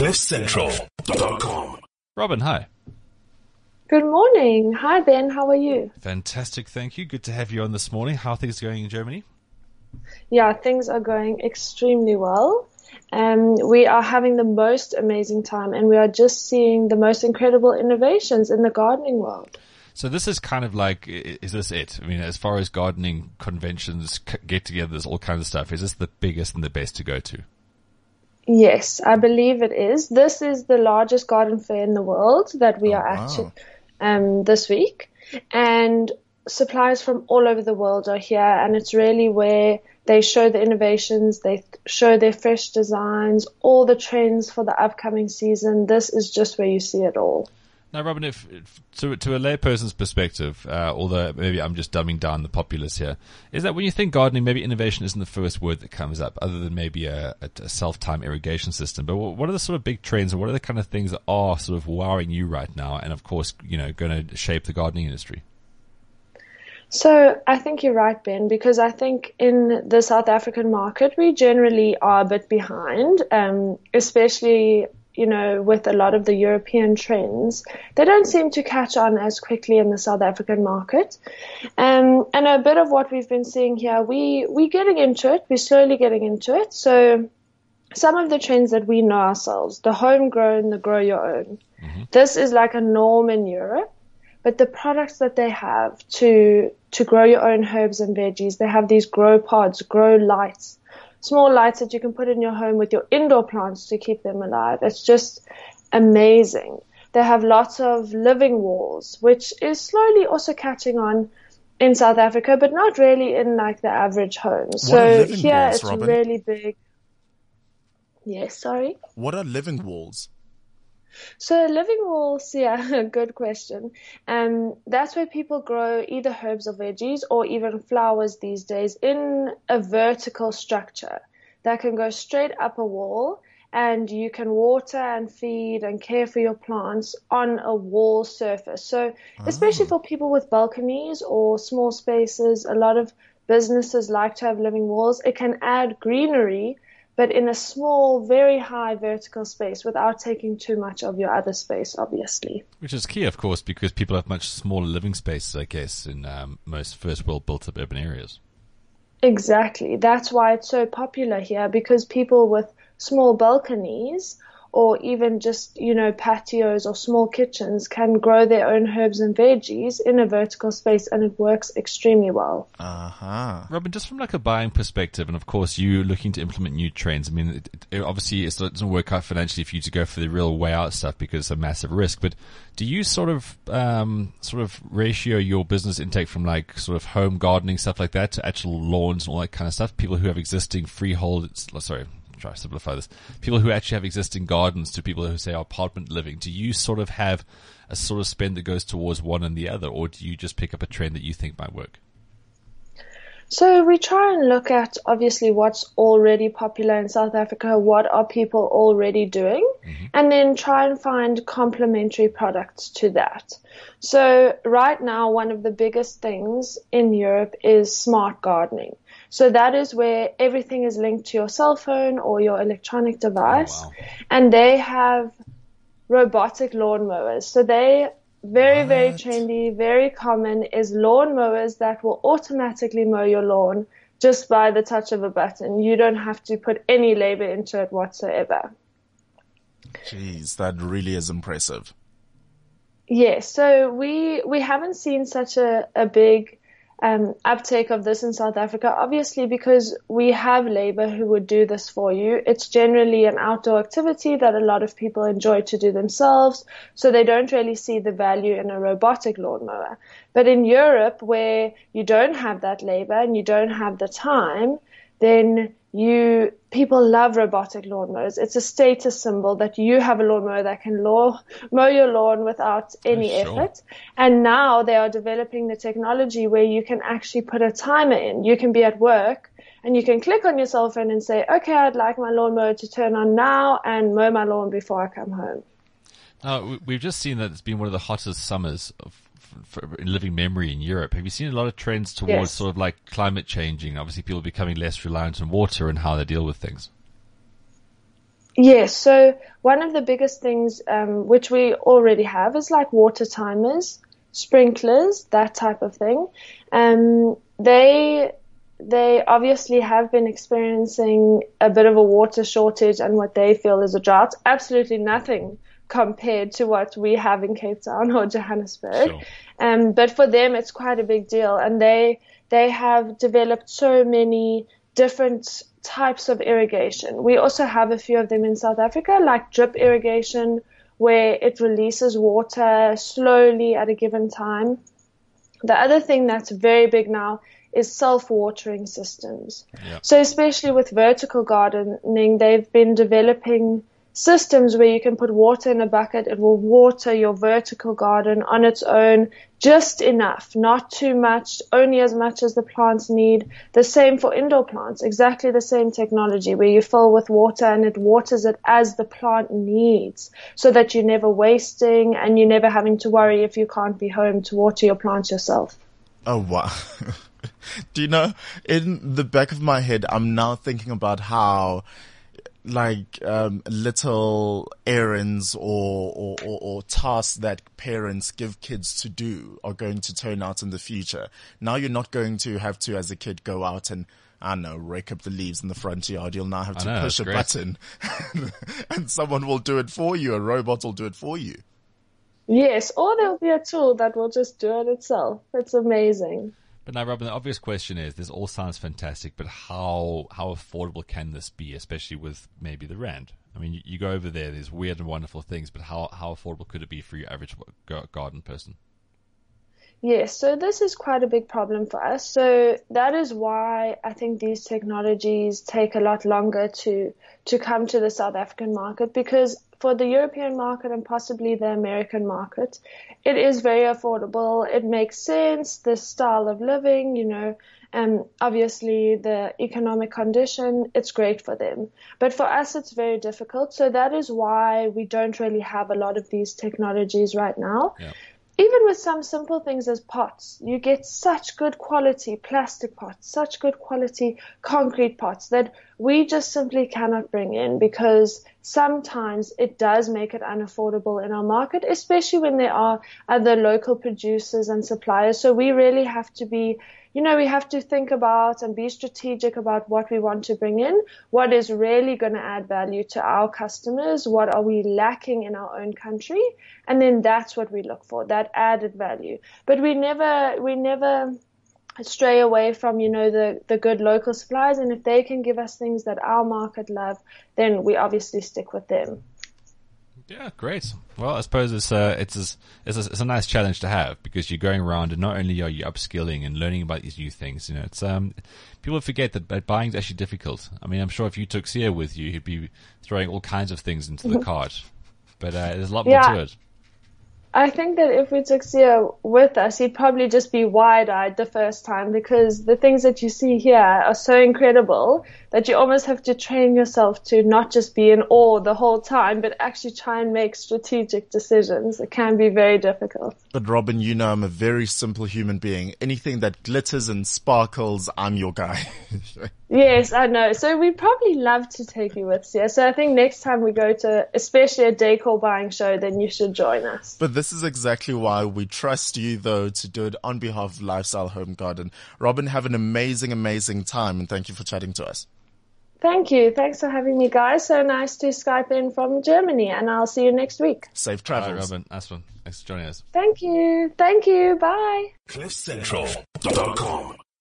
CliffCentral.com. Robin, hi. Good morning. Hi, Ben. How are you? Fantastic, thank you. Good to have you on this morning. How are things going in Germany? Yeah, things are going extremely well. We are having the most amazing time, and we are just seeing the most incredible innovations in the gardening world. So this is kind of like, is this it? I mean, as far as gardening conventions, get-togethers, all kinds of stuff, is this the biggest and the best to go to? Yes, I believe it is. This is the largest garden fair in the world that we are at this week. And suppliers from all over the world are here, and it's really where they show the innovations, they show their fresh designs, all the trends for the upcoming season. This is just where you see it all. Now, Robin, if to a layperson's perspective, although maybe I'm just dumbing down the populace here, is that when you think gardening, maybe innovation isn't the first word that comes up, other than maybe a self-time irrigation system. But what are the sort of big trends, and what are the kind of things that are sort of wowing you right now, and of course, going to shape the gardening industry? So I think you're right, Ben, because I think in the South African market, we generally are a bit behind, especially with a lot of the European trends. They don't seem to catch on as quickly in the South African market. And a bit of what we've been seeing here, we're getting into it. We're slowly getting into it. So some of the trends that we know ourselves, the homegrown, the grow your own. Mm-hmm. This is like a norm in Europe. But the products that they have to grow your own herbs and veggies, they have these grow pods, grow lights, small lights that you can put in your home with your indoor plants to keep them alive. It's just amazing. They have lots of living walls, which is slowly also catching on in South Africa, but not really in like the average home. So here it's Robin? Really big. Yes, sorry? What are living walls? So living walls, yeah, good question. That's where people grow either herbs or veggies or even flowers these days in a vertical structure that can go straight up a wall, and you can water and feed and care for your plants on a wall surface. So especially for people with balconies or small spaces, a lot of businesses like to have living walls. It can add greenery, but in a small, very high vertical space without taking too much of your other space, obviously. Which is key, of course, because people have much smaller living spaces, I guess, in most first world built-up urban areas. Exactly. That's why it's so popular here, because people with small balconies or even just, patios or small kitchens can grow their own herbs and veggies in a vertical space, and it works extremely well. Uh-huh. Robin, just from like a buying perspective, and of course you looking to implement new trends, I mean, obviously it doesn't work out financially for you to go for the real way out stuff because it's a massive risk, but do you sort of ratio your business intake from like sort of home gardening, stuff like that, to actual lawns and all that kind of stuff? People who have existing try to simplify this. People who actually have existing gardens to people who say are apartment living. Do you sort of have a sort of spend that goes towards one and the other, or do you just pick up a trend that you think might work? So we try and look at obviously what's already popular in South Africa, what are people already doing, and then try and find complementary products to that. So right now, one of the biggest things in Europe is smart gardening. So that is where everything is linked to your cell phone or your electronic device. Oh, wow. And they have robotic lawnmowers. So they very trendy, very common is lawnmowers that will automatically mow your lawn just by the touch of a button. You don't have to put any labor into it whatsoever. Jeez, that really is impressive. Yes, so we haven't seen such a big uptake of this in South Africa, obviously because we have labor who would do this for you. It's generally an outdoor activity that a lot of people enjoy to do themselves, so they don't really see the value in a robotic lawnmower. But in Europe, where you don't have that labor and you don't have the time, then people love robotic lawnmowers. It's a status symbol that you have a lawnmower that can mow your lawn without any effort. And now they are developing the technology where you can actually put a timer in. You can be at work and you can click on your cell phone and say, okay, I'd like my lawnmower to turn on now and mow my lawn before I come home. Now, we've just seen that it's been one of the hottest summers in living memory in Europe. Have you seen a lot of trends towards sort of like climate changing? Obviously, people becoming less reliant on water and how they deal with things. Yes, so one of the biggest things which we already have is like water timers, sprinklers, that type of thing. They obviously have been experiencing a bit of a water shortage and what they feel is a drought. Absolutely nothing compared to what we have in Cape Town or Johannesburg. Sure. But for them, it's quite a big deal, and they have developed so many different types of irrigation. We also have a few of them in South Africa, like drip irrigation, where it releases water slowly at a given time. The other thing that's very big now is self-watering systems. Yeah. So especially with vertical gardening, they've been developing systems where you can put water in a bucket. It will water your vertical garden on its own, just enough, not too much, only as much as the plants need. The same for indoor plants, exactly the same technology where you fill with water and it waters it as the plant needs, so that you're never wasting and you're never having to worry if you can't be home to water your plants yourself. Oh, wow. Do you know, in the back of my head, I'm now thinking about how little errands or tasks that parents give kids to do are going to turn out in the future. Now you're not going to have to, as a kid, go out and, I don't know, rake up the leaves in the front yard. You'll now have to push a button and someone will do it for you. A robot will do it for you. Yes, or there'll be a tool that will just do it itself. It's amazing. But now, Robin, the obvious question is, this all sounds fantastic, but how affordable can this be, especially with maybe the rand? I mean, you go over there, there's weird and wonderful things, but how affordable could it be for your average garden person? Yes, so this is quite a big problem for us. So that is why I think these technologies take a lot longer to come to the South African market, because for the European market and possibly the American market, it is very affordable. It makes sense, the style of living, and obviously the economic condition, it's great for them. But for us, it's very difficult. So that is why we don't really have a lot of these technologies right now. Yeah. Even with some simple things as pots, you get such good quality plastic pots, such good quality concrete pots that we just simply cannot bring in, because sometimes it does make it unaffordable in our market, especially when there are other local producers and suppliers. So we really have to be, we have to think about and be strategic about what we want to bring in, what is really going to add value to our customers, what are we lacking in our own country, and then that's what we look for, that added value. But we never stray away from, the good local suppliers, and if they can give us things that our market love, then we obviously stick with them. Yeah, great. Well, I suppose it's a nice challenge to have, because you're going around and not only are you upskilling and learning about these new things, it's people forget that buying is actually difficult. I mean, I'm sure if you took Sia with you, he'd be throwing all kinds of things into the cart, but there's a lot more to it. I think that if we took Sia with us, he'd probably just be wide-eyed the first time, because the things that you see here are so incredible that you almost have to train yourself to not just be in awe the whole time, but actually try and make strategic decisions. It can be very difficult. But Robin, I'm a very simple human being. Anything that glitters and sparkles, I'm your guy. Yes, I know. So we'd probably love to take you with Sia. So I think next time we go to especially a decor buying show, then you should join us. But this is exactly why we trust you, though, to do it on behalf of Lifestyle Home Garden. Robin, have an amazing, amazing time, and thank you for chatting to us. Thank you. Thanks for having me, guys. So nice to Skype in from Germany, and I'll see you next week. Safe travels. All right, Robin. That's fun. Thanks for joining us. Thank you. Thank you. Bye. CliffCentral.com